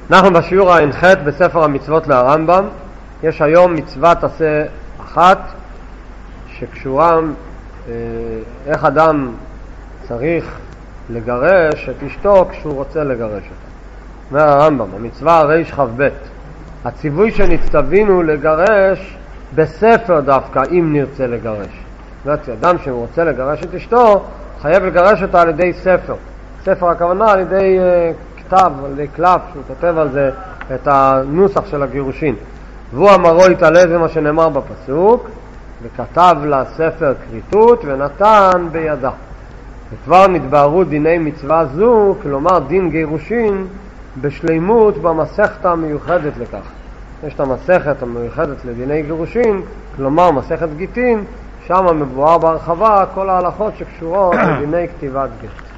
אנחנו בשיעור ה-N-X בספר המצוות להרמב"ם. יש היום מצוות עשה אחת שקשורה איך אדם צריך לגרש את אשתו כשהוא רוצה לגרש אותה. אומר הרמב"ם, המצווה ריש כ"ב, הציווי שנצטווינו לגרש בספר דווקא אם נרצה לגרש. אדם שרוצה לגרש את אשתו חייב לגרש אותה על ידי ספר. ספר הכוונה על ידי כתב, על ידי קלף, שהוא כותב על זה את הנוסח של הגירושין. והוא אמרו התעלה, זה מה שנאמר בפסוק, וכתב לה ספר כריתות ונתן בידה. וכבר נתבהרו דיני מצווה זו, כלומר דין גירושין בשלימות במסכת המיוחדת לכך. יש את המסכת המיוחדת לדיני גירושין, כלומר מסכת גיטין, שם מבואר בהרחבה כל ההלכות שקשורות לדיני כתיבת גט.